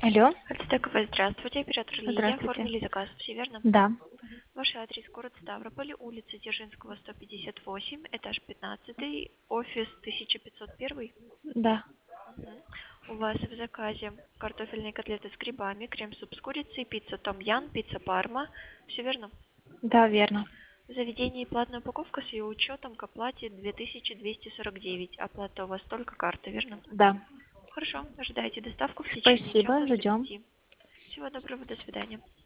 Алло, Альтстековая, здравствуйте, оператор Лилия. здравствуйте. Оформили заказ, все верно? Да, Ваш адрес город Ставрополь, улица Дзержинского, 158, этаж 15, офис 1501. да, Мгм. У вас в заказе картофельные котлеты с грибами, крем-суп с курицей, пицца Том Ян, пицца Парма. Все верно? да, верно. В заведении платная упаковка с ее учетом к оплате 2249. Оплата у вас только карта, верно? Да. Хорошо, ожидайте доставку в течение Спасибо, часа с ждем. 5. Всего доброго, до свидания.